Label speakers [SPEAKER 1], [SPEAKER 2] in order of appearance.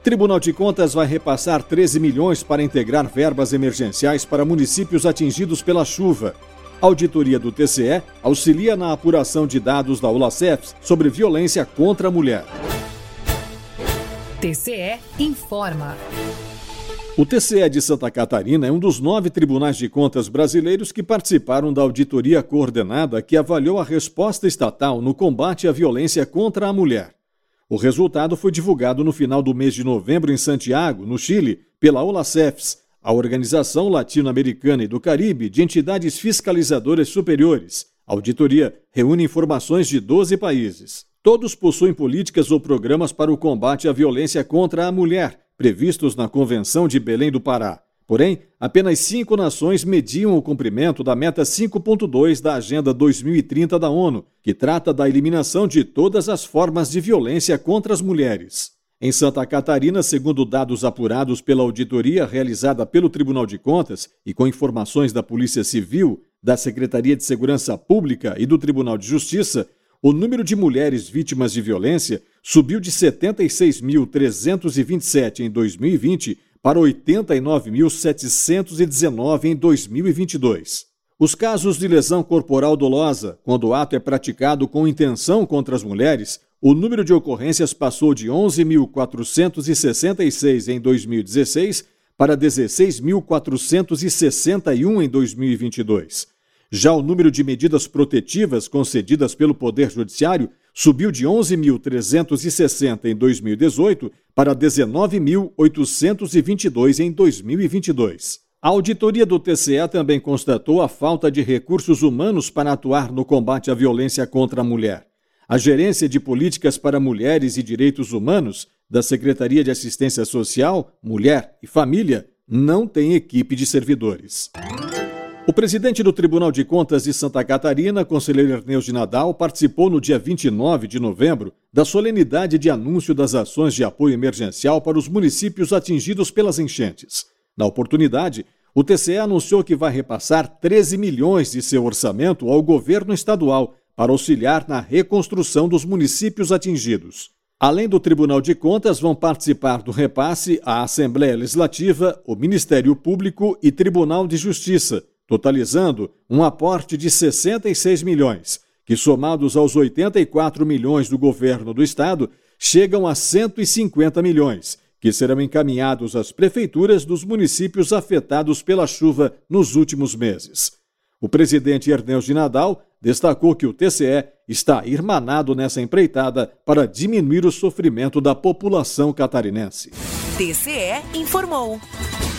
[SPEAKER 1] Tribunal de Contas vai repassar 13 milhões para integrar verbas emergenciais para municípios atingidos pela chuva. A auditoria do TCE auxilia na apuração de dados da Olacefs sobre violência contra a mulher.
[SPEAKER 2] TCE informa.
[SPEAKER 1] O TCE de Santa Catarina é um dos 9 tribunais de contas brasileiros que participaram da auditoria coordenada que avaliou a resposta estatal no combate à violência contra a mulher. O resultado foi divulgado no final do mês de novembro em Santiago, no Chile, pela Olacefs, a Organização Latino-Americana e do Caribe de Entidades Fiscalizadoras Superiores. A auditoria reúne informações de 12 países. Todos possuem políticas ou programas para o combate à violência contra a mulher, previstos na Convenção de Belém do Pará. Porém, apenas 5 nações mediam o cumprimento da meta 5.2 da Agenda 2030 da ONU, que trata da eliminação de todas as formas de violência contra as mulheres. Em Santa Catarina, segundo dados apurados pela auditoria realizada pelo Tribunal de Contas e com informações da Polícia Civil, da Secretaria de Segurança Pública e do Tribunal de Justiça, o número de mulheres vítimas de violência subiu de 76.327 em 2020 para 89.719 em 2022. Os casos de lesão corporal dolosa, quando o ato é praticado com intenção contra as mulheres, o número de ocorrências passou de 11.466 em 2016 para 16.461 em 2022. Já o número de medidas protetivas concedidas pelo Poder Judiciário subiu de 11.360 em 2018 para 19.822 em 2022. A auditoria do TCE também constatou a falta de recursos humanos para atuar no combate à violência contra a mulher. A Gerência de Políticas para Mulheres e Direitos Humanos da Secretaria de Assistência Social, Mulher e Família não tem equipe de servidores. O presidente do Tribunal de Contas de Santa Catarina, conselheiro Erneus de Nadal, participou no dia 29 de novembro da solenidade de anúncio das ações de apoio emergencial para os municípios atingidos pelas enchentes. Na oportunidade, o TCE anunciou que vai repassar 13 milhões de seu orçamento ao governo estadual para auxiliar na reconstrução dos municípios atingidos. Além do Tribunal de Contas, vão participar do repasse a Assembleia Legislativa, o Ministério Público e Tribunal de Justiça, totalizando um aporte de 66 milhões, que somados aos 84 milhões do governo do estado, chegam a 150 milhões, que serão encaminhados às prefeituras dos municípios afetados pela chuva nos últimos meses. O presidente Erneus de Nadal destacou que o TCE está irmanado nessa empreitada para diminuir o sofrimento da população catarinense.
[SPEAKER 2] TCE informou.